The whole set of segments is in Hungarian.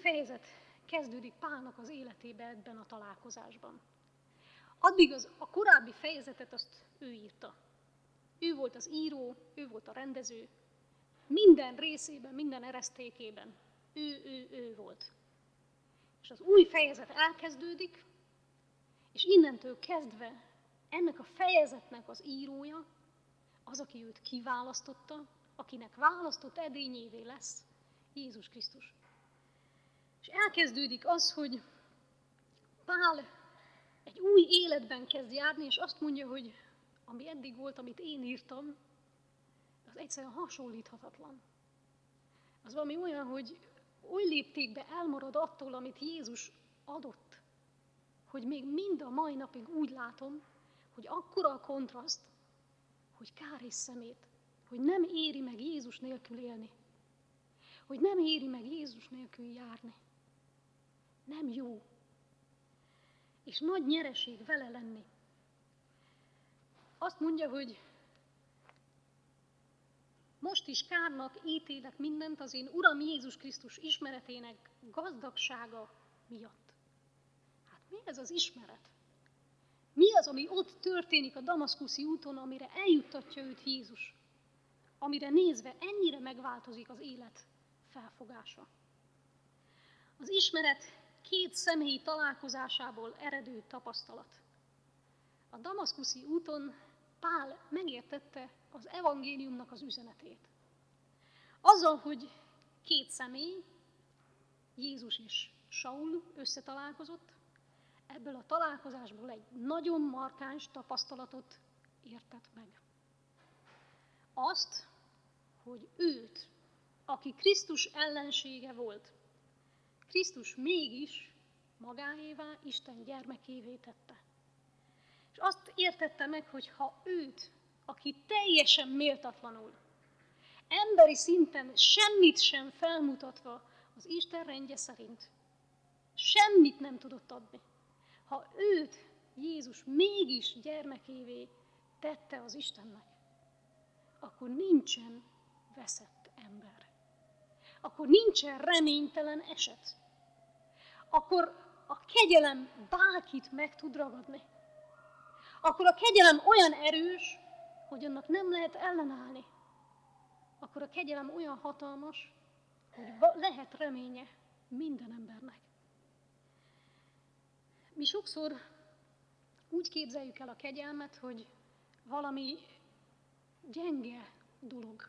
fejezet kezdődik Pálnak az életébe ebben a találkozásban. Addig a korábbi fejezetet azt ő írta. Ő volt az író, ő volt a rendező. Minden részében, minden eresztékében ő volt. És az új fejezet elkezdődik, és innentől kezdve ennek a fejezetnek az írója, az, aki őt kiválasztotta, akinek választott edényévé lesz, Jézus Krisztus. És elkezdődik az, hogy Pál egy új életben kezd járni, és azt mondja, hogy ami eddig volt, amit én írtam, az egyszerűen hasonlíthatatlan. Az valami olyan, hogy oly léptékben elmarad attól, amit Jézus adott, hogy még mind a mai napig úgy látom, hogy akkora a kontraszt, hogy kár és szemét, hogy nem éri meg Jézus nélkül élni, hogy nem éri meg Jézus nélkül járni. Nem jó. És nagy nyereség vele lenni. Azt mondja, hogy most is kárnak ítélek mindent az én Uram Jézus Krisztus ismeretének gazdagsága miatt. Hát mi ez az ismeret? Mi az, ami ott történik a damaszkuszi úton, amire eljuttatja őt Jézus? Amire nézve ennyire megváltozik az élet felfogása. Az ismeret két személyi találkozásából eredő tapasztalat. A damaszkuszi úton Pál megértette az evangéliumnak az üzenetét. Azzal, hogy két személy, Jézus és Saul összetalálkozott, ebből a találkozásból egy nagyon markáns tapasztalatot értett meg. Azt, hogy őt, aki Krisztus ellensége volt, Krisztus mégis magáévá, Isten gyermekévé tette. És azt értette meg, hogy ha őt, aki teljesen méltatlanul, emberi szinten semmit sem felmutatva az Isten rendje szerint, semmit nem tudott adni, ha őt Jézus mégis gyermekévé tette az Istennek, akkor nincsen veszett ember. Akkor nincsen reménytelen eset. Akkor a kegyelem bárkit meg tud ragadni. Akkor a kegyelem olyan erős, hogy annak nem lehet ellenállni. Akkor a kegyelem olyan hatalmas, hogy lehet reménye minden embernek. Mi sokszor úgy képzeljük el a kegyelmet, hogy valami gyenge dolog.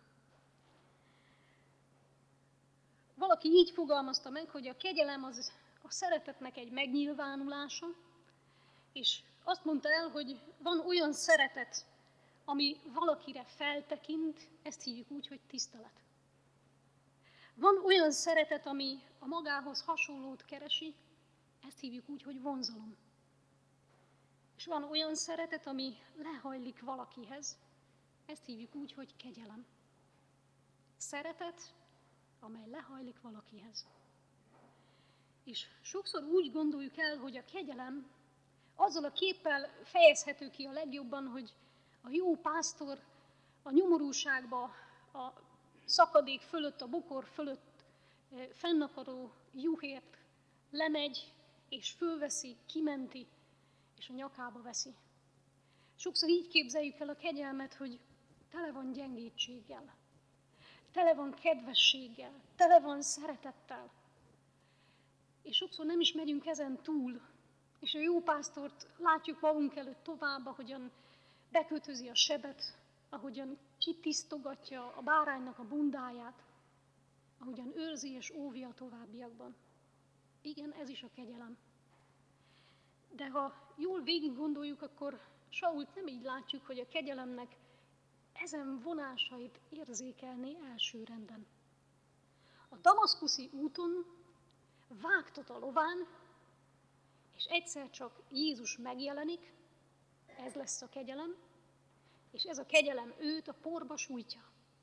Valaki így fogalmazta meg, hogy a kegyelem az a szeretetnek egy megnyilvánulása, és azt mondta el, hogy van olyan szeretet, ami valakire feltekint, ezt hívjuk úgy, hogy tisztelet. Van olyan szeretet, ami a magához hasonlót keresi, ezt hívjuk úgy, hogy vonzalom. És van olyan szeretet, ami lehajlik valakihez, ezt hívjuk úgy, hogy kegyelem. Szeretet, amely lehajlik valakihez. És sokszor úgy gondoljuk el, hogy a kegyelem azzal a képpel fejezhető ki a legjobban, hogy a jó pásztor a nyomorúságba, a szakadék fölött, a bokor fölött fennakadó juhért lemegy, és fölveszi, kimenti, és a nyakába veszi. Sokszor így képzeljük el a kegyelmet, hogy tele van gyengétséggel, tele van kedvességgel, tele van szeretettel. És sokszor nem is megyünk ezen túl, és a jó pásztort látjuk magunk előtt tovább, ahogyan bekötözi a sebet, ahogyan kitisztogatja a báránynak a bundáját, ahogyan őrzi és óvja a továbbiakban. Igen, ez is a kegyelem. De ha jól végig gondoljuk, akkor Sault nem így látjuk, hogy a kegyelemnek ezen vonásait érzékelné első renden. A damaszkuszi úton vágtat a lován, és egyszer csak Jézus megjelenik, ez lesz a kegyelem, és ez a kegyelem őt a porba sújtja.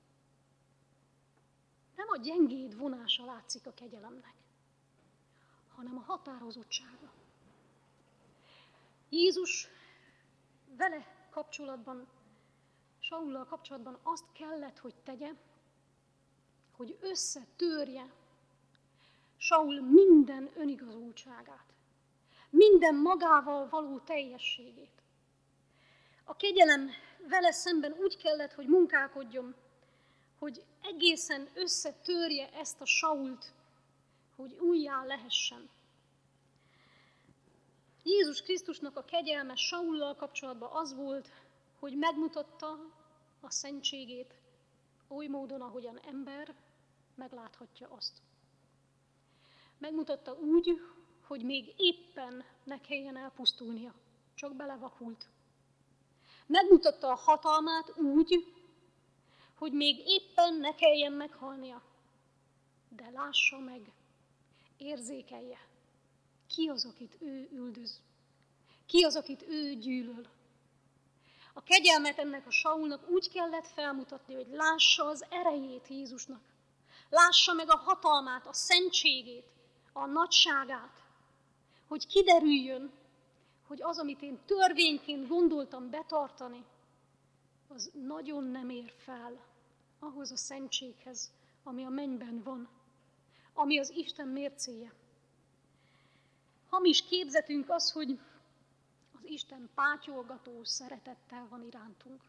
Nem a gyengéd vonása látszik a kegyelemnek, hanem a határozottsága. Jézus vele kapcsolatban, Saullal kapcsolatban azt kellett, hogy tegye, hogy összetörje Saul minden önigazultságát, minden magával való teljességét. A kegyelem vele szemben úgy kellett, hogy munkálkodjon, hogy egészen összetörje ezt a Sault, hogy újjá lehessen. Jézus Krisztusnak a kegyelme Saullal kapcsolatban az volt, hogy megmutatta a szentségét oly módon, ahogyan ember megláthatja azt. Megmutatta úgy, hogy még éppen ne kelljen elpusztulnia, csak belevakult. Megmutatta a hatalmát úgy, hogy még éppen ne kelljen meghalnia, de lássa meg, érzékelje, ki az, akit ő üldöz, ki az, akit ő gyűlöl. A kegyelmet ennek a Saulnak úgy kellett felmutatni, hogy lássa az erejét Jézusnak, lássa meg a hatalmát, a szentségét, a nagyságát, hogy kiderüljön, hogy az, amit én törvényként gondoltam betartani, az nagyon nem ér fel ahhoz a szentséghez, ami a mennyben van, ami az Isten mércéje. Hamis képzetünk az, hogy az Isten pátyolgató szeretettel van irántunk.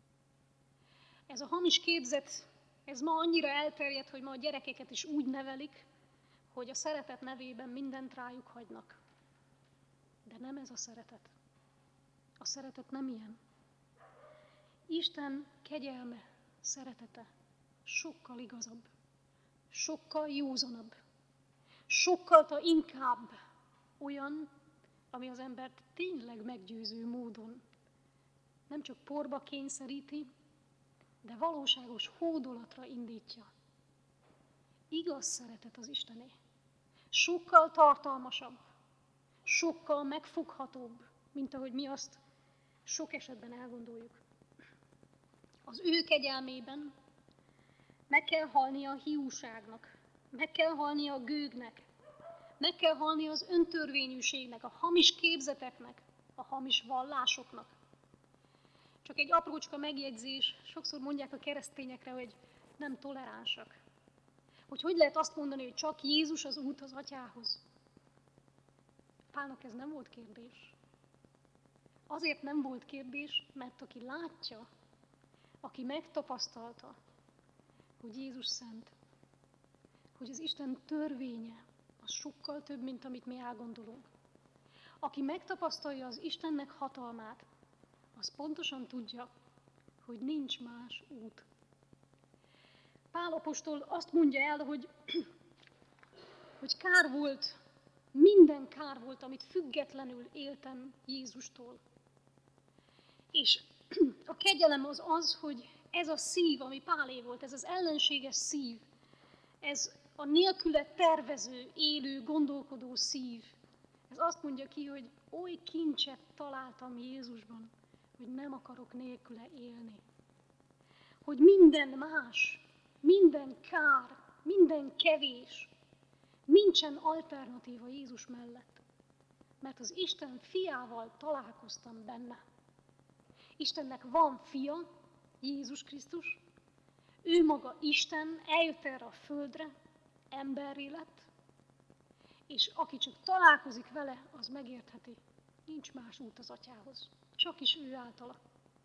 Ez a hamis képzet, ez ma annyira elterjedt, hogy ma a gyerekeket is úgy nevelik, hogy a szeretet nevében mindent rájuk hagynak. De nem ez a szeretet. A szeretet nem ilyen. Isten kegyelme, szeretete sokkal igazabb, sokkal józanabb, sokkal inkább olyan, ami az embert tényleg meggyőző módon nem csak porba kényszeríti, de valóságos hódolatra indítja. Igaz szeretet az Istené. Sokkal tartalmasabb, sokkal megfoghatóbb, mint ahogy mi azt sok esetben elgondoljuk. Az ő kegyelmében meg kell halnia a hiúságnak, meg kell halnia a gőgnek, meg kell halnia az öntörvényűségnek, a hamis képzeteknek, a hamis vallásoknak. Csak egy aprócska megjegyzés, sokszor mondják a keresztényekre, hogy nem toleránsak. Hogy lehet azt mondani, hogy csak Jézus az út az Atyához. Pálnak ez nem volt kérdés. Azért nem volt kérdés, mert aki látja, aki megtapasztalta, hogy Jézus szent, hogy az Isten törvénye, az sokkal több, mint amit mi elgondolunk. Aki megtapasztalja az Istennek hatalmát, az pontosan tudja, hogy nincs más út. Pál apostol azt mondja el, hogy kár volt, minden kár volt, amit függetlenül éltem Jézustól. És a kegyelem az, hogy ez a szív, ami Pálé volt, ez az ellenséges szív, ez a nélküle tervező, élő, gondolkodó szív, ez azt mondja ki, hogy oly kincset találtam Jézusban, hogy nem akarok nélküle élni. Hogy minden más, minden kár, minden kevés, nincsen alternatíva Jézus mellett. Mert az Isten fiával találkoztam benne. Istennek van fia, Jézus Krisztus, ő maga Isten, eljött erre a földre, emberré lett, és aki csak találkozik vele, az megértheti, nincs más út az Atyához, csak is ő általa.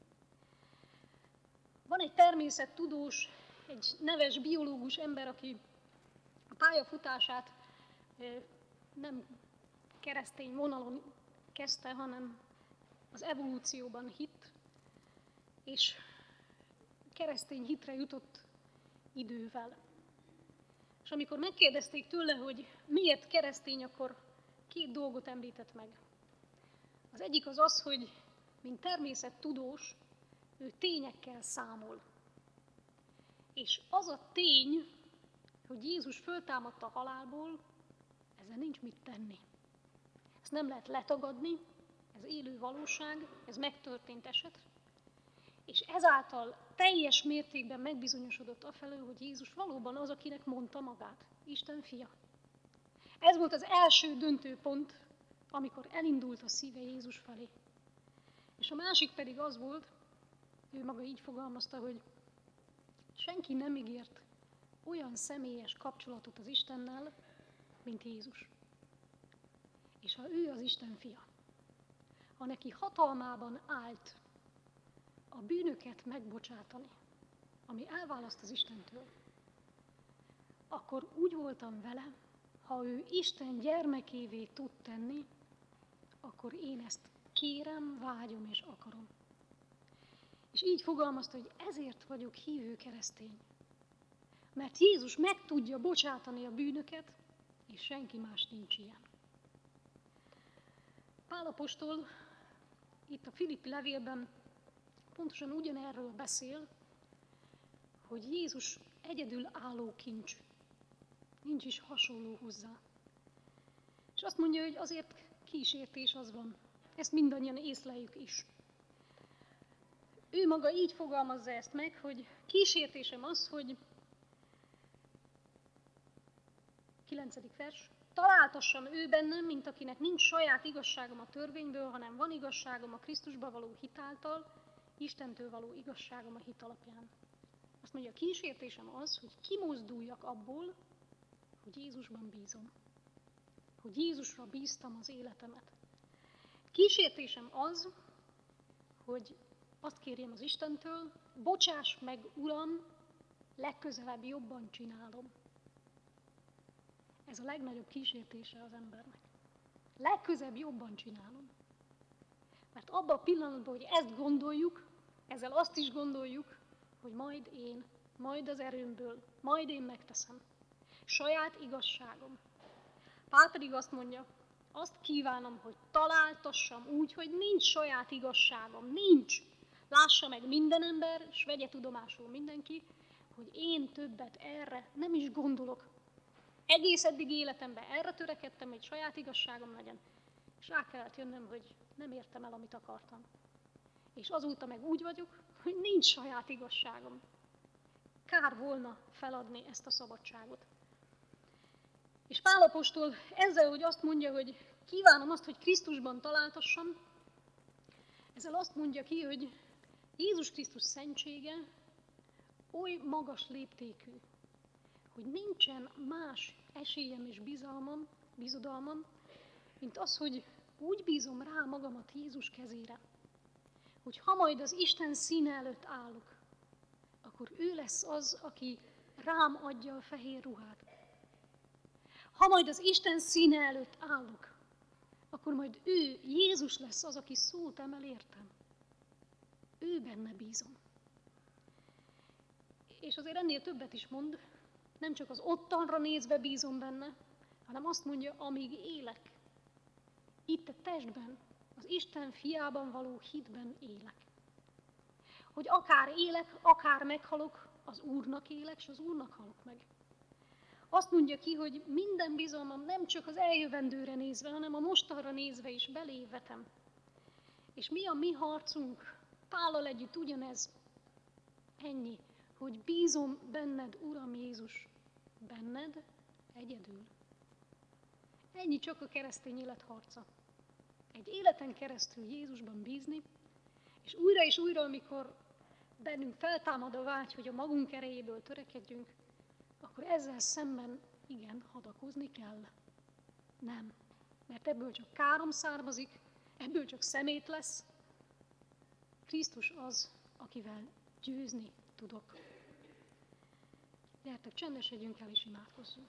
Van egy természettudós, egy neves biológus ember, aki a pályafutását nem keresztény vonalon kezdte, hanem az evolúcióban hitt, és keresztény hitre jutott idővel. És amikor megkérdezték tőle, hogy miért keresztény, akkor 2 dolgot említett meg. Az egyik az, hogy mint természettudós, ő tényekkel számol. És az a tény, hogy Jézus föltámadt a halálból, ezzel nincs mit tenni. Ezt nem lehet letagadni, ez élő valóság, ez megtörtént eset, és ezáltal teljes mértékben megbizonyosodott afelől, hogy Jézus valóban az, akinek mondta magát, Isten fia. Ez volt az első döntőpont, amikor elindult a szíve Jézus felé. És a másik pedig az volt, ő maga így fogalmazta, hogy senki nem ígért olyan személyes kapcsolatot az Istennel, mint Jézus. És ha ő az Isten fia, ha neki hatalmában állt a bűnöket megbocsátani, ami elválaszt az Istentől, akkor úgy voltam vele, ha ő Isten gyermekévé tud tenni, akkor én ezt kérem, vágyom és akarom. És így fogalmazta, hogy ezért vagyok hívő keresztény. Mert Jézus meg tudja bocsátani a bűnöket, és senki más nincs ilyen. Pál apostol itt a Filippi levélben pontosan ugyanerről beszél, hogy Jézus egyedül álló kincs. Nincs is hasonló hozzá. És azt mondja, hogy azért kísértés az van. Ezt mindannyian észleljük is. Ő maga így fogalmazza ezt meg, hogy kísértésem az, hogy 9. vers, találtassam ő bennem, mint akinek nincs saját igazságom a törvényből, hanem van igazságom a Krisztusba való hit által, Istentől való igazságom a hit alapján. Azt mondja, a kísértésem az, hogy kimozduljak abból, hogy Jézusban bízom. Hogy Jézusra bíztam az életemet. Kísértésem az, hogy azt kérjem az Istentől, bocsáss meg, Uram, legközelebb jobban csinálom. Ez a legnagyobb kísértése az embernek. Legközelebb jobban csinálom. Mert abban a pillanatban, hogy ezt gondoljuk, ezzel azt is gondoljuk, hogy majd én, majd az erőmből, majd én megteszem. Saját igazságom. Pál pedig azt mondja, azt kívánom, hogy találtassam úgy, hogy nincs saját igazságom, nincs. Lássa meg minden ember, és vegye tudomásul mindenki, hogy én többet erre nem is gondolok. Egész eddig életemben erre törekedtem, hogy saját igazságom legyen, és rá kellett jönnöm, hogy nem értem el, amit akartam. És azóta meg úgy vagyok, hogy nincs saját igazságom. Kár volna feladni ezt a szabadságot. És Pál apostol ezzel, hogy azt mondja, hogy kívánom azt, hogy Krisztusban találtassam, ezzel azt mondja ki, hogy Jézus Krisztus szentsége oly magas léptékű, hogy nincsen más esélyem és bizodalmam, mint az, hogy úgy bízom rá magamat Jézus kezére, hogy ha majd az Isten színe előtt állok, akkor ő lesz az, aki rám adja a fehér ruhát. Ha majd az Isten színe előtt állok, akkor majd ő, Jézus lesz az, aki szót emel értem. Ő benne bízom. És azért ennél többet is mond, nem csak az ottanra nézve bízom benne, hanem azt mondja, amíg élek. Itt a testben, az Isten fiában való hitben élek. Hogy akár élek, akár meghalok, az Úrnak élek, és az Úrnak halok meg. Azt mondja ki, hogy minden bizalmam nem csak az eljövendőre nézve, hanem a mostanra nézve is belé vetem. És mi a mi harcunk? Pállal együtt ugyanez. Ennyi, hogy bízom benned, Uram Jézus, benned egyedül. Ennyi csak a keresztény élet harca. Egy életen keresztül Jézusban bízni, és újra, amikor bennünk feltámad a vágy, hogy a magunk erejéből törekedjünk, akkor ezzel szemben igen, hadakozni kell. Nem, mert ebből csak károm származik, ebből csak szemét lesz. Krisztus az, akivel győzni tudok. Gyertek, csendesedjünk el és imádkozzunk.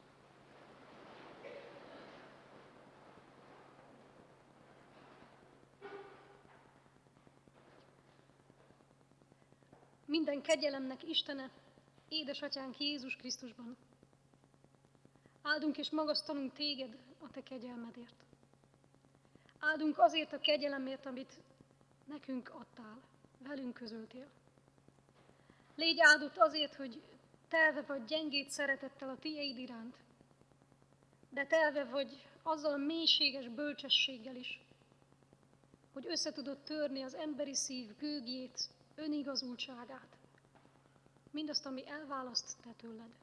Minden kegyelemnek Istene, édesatyánk Jézus Krisztusban. Áldunk és magasztalunk téged a te kegyelmedért. Áldunk azért a kegyelemért, amit nekünk adtál, velünk közöltél. Légy áldott azért, hogy telve vagy gyengét szeretettel a tiéd iránt, de telve vagy azzal a mélységes bölcsességgel is, hogy össze tudod törni az emberi szív gőgjét, önigazultságát, mindazt, ami elválaszt te tőled.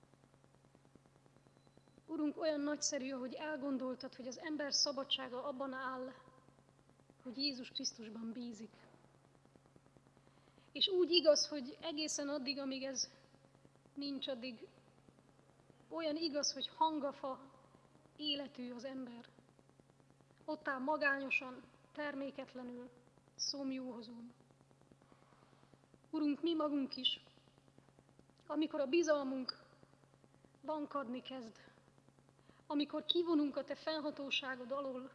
Urunk, olyan nagyszerű, hogy elgondoltad, hogy az ember szabadsága abban áll, hogy Jézus Krisztusban bízik. És úgy igaz, hogy egészen addig, amíg ez nincs, addig olyan igaz, hogy hangafa életű az ember. Ott áll magányosan, terméketlenül, szomjúhozón. Urunk, mi magunk is, amikor a bizalmunk lankadni kezd, amikor kivonunk a Te fennhatóságod alól,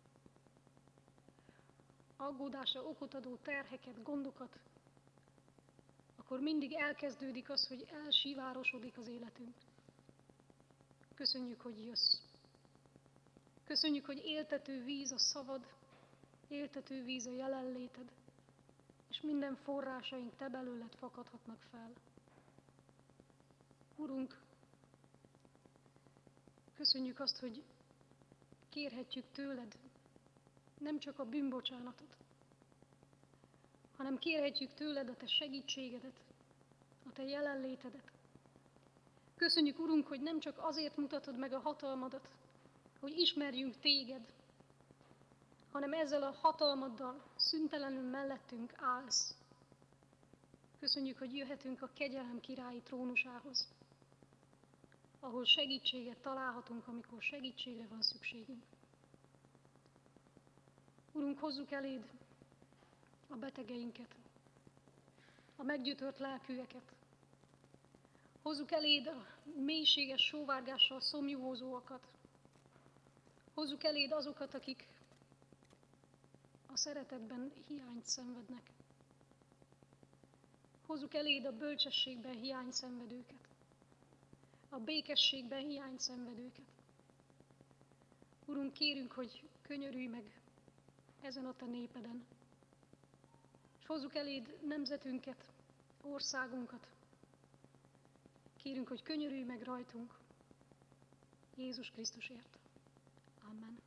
aggódásra okot adó terheket, gondokat, akkor mindig elkezdődik az, hogy elsivárosodik az életünk. Köszönjük, hogy jössz. Köszönjük, hogy éltető víz a szavad, éltető víz a jelenléted, és minden forrásaink Te belőled fakadhatnak fel. Urunk, köszönjük azt, hogy kérhetjük tőled nem csak a bűnbocsánatot, hanem kérhetjük tőled a Te segítségedet, a Te jelenlétedet. Köszönjük, Urunk, hogy nem csak azért mutatod meg a hatalmadat, hogy ismerjünk Téged, hanem ezzel a hatalmaddal szüntelenül mellettünk állsz. Köszönjük, hogy jöhetünk a kegyelem királyi trónusához, ahol segítséget találhatunk, amikor segítségre van szükségünk. Urunk, hozzuk eléd a betegeinket, a meggyötört lelkűeket. Hozzuk eléd a mélységes sóvárgással szomjúhozóakat. Hozzuk eléd azokat, akik a szeretetben hiányt szenvednek. Hozzuk eléd a bölcsességben hiányt szenvedőket, a békességben hiányt szenvedőket. Urunk, kérünk, hogy könyörülj meg ezen a Te népeden, és hozzuk eléd nemzetünket, országunkat. Kérünk, hogy könyörülj meg rajtunk, Jézus Krisztusért. Amen.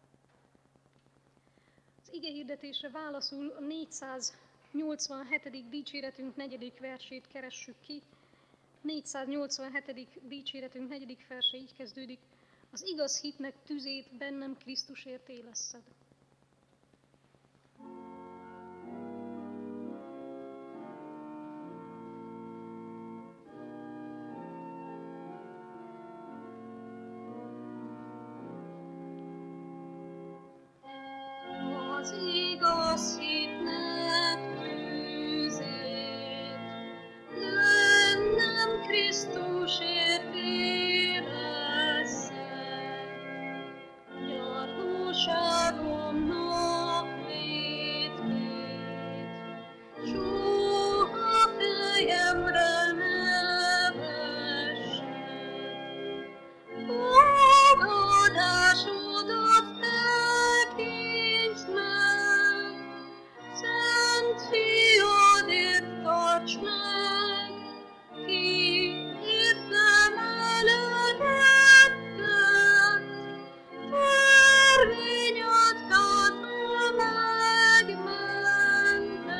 Az igehirdetésre válaszul a 487. dicséretünk 4. versét keressük ki. 487. dicséretünk 4. verse így kezdődik: az igaz hitnek tüzét bennem Krisztusért éleszed. Az igaz hitnek tüzét bennem Krisztusért éleszed. Gyarlóságomnak vétkét soha fejemre ne vessed. Fogadásodat tekintsd meg, Szent Fiadért tarts meg, ki értem elengedett, törvényadtától megmentett.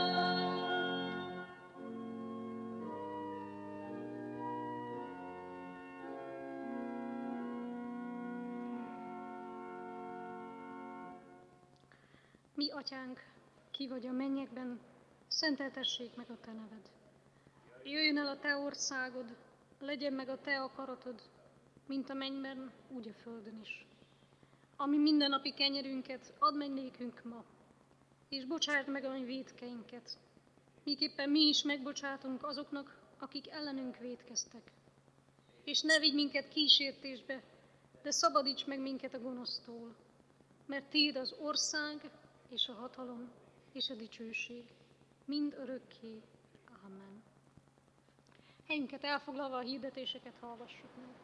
Mi, Atyánk, ki vagy a mennyekben, szenteltessék meg a Te neved. Jöjjön el a Te országod, legyen meg a Te akaratod, mint a mennyben, úgy a földön is. Ami mindennapi kenyerünket add meg nékünk ma, és bocsásd meg a mi vétkeinket, miképpen mi is megbocsátunk azoknak, akik ellenünk vétkeztek. És ne vigy minket kísértésbe, de szabadíts meg minket a gonosztól, mert Tiéd az ország, és a hatalom, és a dicsőség, mind örökké. Amen. Helyünket elfoglalva a hirdetéseket hallgassuk meg.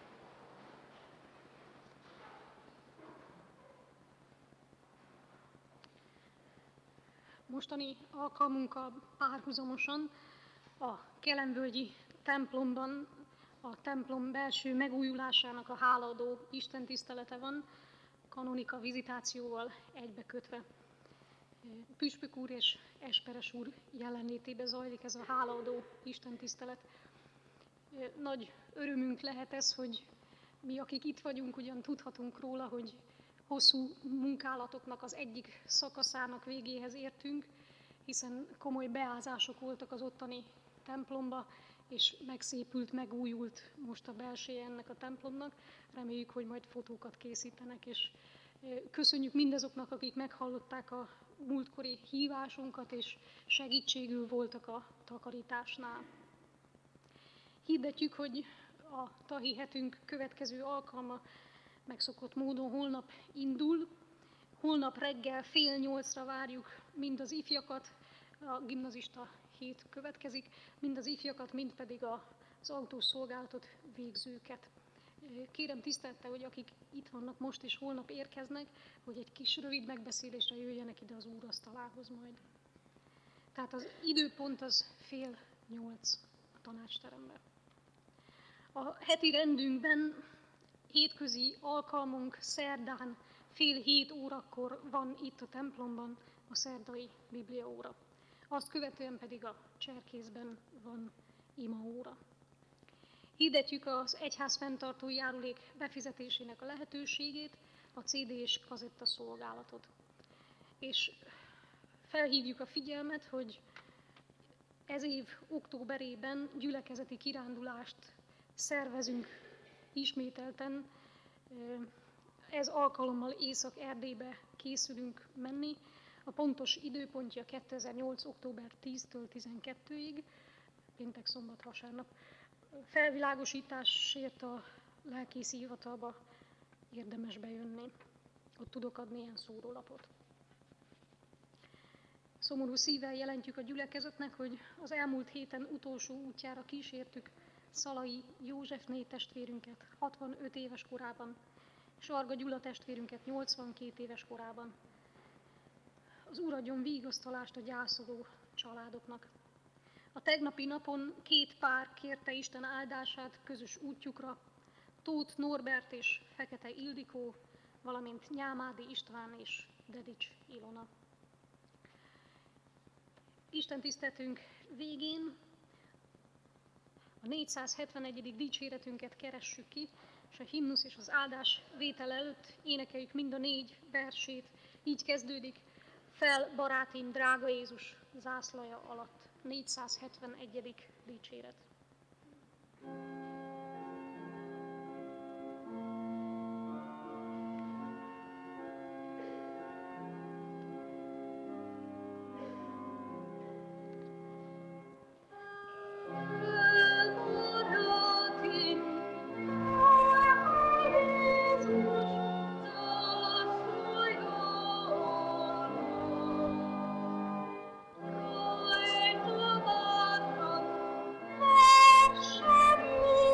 Mostani alkalmunkkal párhuzamosan a Kelenvölgyi templomban a templom belső megújulásának a hálaadó istentisztelete van, kanonika vizitációval egybekötve. Püspök úr és Esperes úr jelenlétében zajlik ez a hálaadó istentisztelet. Nagy örömünk lehet ez, hogy mi, akik itt vagyunk, ugyan tudhatunk róla, hogy hosszú munkálatoknak az egyik szakaszának végéhez értünk, hiszen komoly beázások voltak az ottani templomba, és megszépült, megújult most a belseje ennek a templomnak. Reméljük, hogy majd fotókat készítenek, és köszönjük mindazoknak, akik meghallották a múltkori hívásunkat, és segítségül voltak a takarításnál. Hirdetjük, hogy a tahi hetünk következő alkalma megszokott módon holnap indul. Holnap reggel 7:30 várjuk mind az ifjakat, a gimnazista hét következik, mind az ifjakat, mind pedig az autós szolgálatot végzőket. Kérem tisztelettel, hogy akik itt vannak most és holnap érkeznek, hogy egy kis rövid megbeszélésre jöjjenek ide az úrasztalához majd. Tehát az időpont az 7:30 a tanácsteremben. A heti rendünkben hétközi alkalmunk szerdán 6:30 van itt a templomban a szerdai bibliaóra. Azt követően pedig a cserkészben van imaóra. Hirdetjük az egyház fenntartó járulék befizetésének a lehetőségét, a CD és kazetta szolgálatot. És felhívjuk a figyelmet, hogy ez év októberében gyülekezeti kirándulást szervezünk ismételten. Ez alkalommal Észak-Erdélybe készülünk menni. A pontos időpontja 2008. október 10-től 12-ig, péntek, szombat, vasárnap. Felvilágosításért a lelkészi hivatalba érdemes bejönni. Ott tudok adni ilyen szórólapot. Szomorú szívvel jelentjük a gyülekezetnek, hogy az elmúlt héten utolsó útjára kísértük Szalai Józsefné testvérünket 65 éves korában, Sarga Gyula testvérünket 82 éves korában. Az Úr adjon vigasztalást a gyászoló családoknak. A tegnapi napon 2 pár kérte Isten áldását közös útjukra, Tóth Norbert és Fekete Ildikó, valamint Nyámádi István és Dedics Ilona. Isten tiszteletünk végén a 471. dicséretünket keressük ki, és a himnusz és az áldás vétel előtt énekeljük mind a 4 versét. Így kezdődik: fel, barátim, drága Jézus zászlaja alatt. 471. dicséret. Rajta várnak, versenyű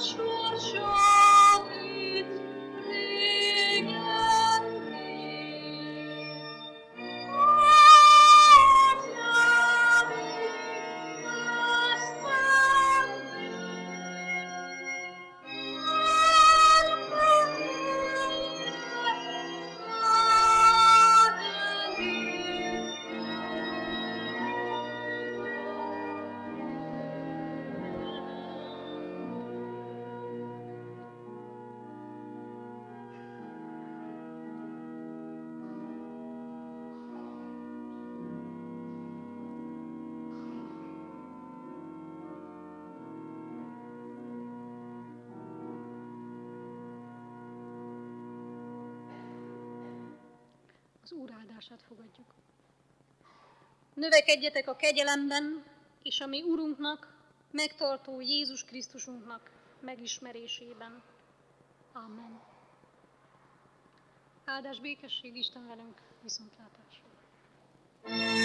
sorsot itt régen vég. Az Úr áldását fogadjuk. Növekedjetek a kegyelemben, és a mi Urunknak, megtartó Jézus Krisztusunknak megismerésében. Amen. Áldás békesség Isten velünk, viszontlátásra.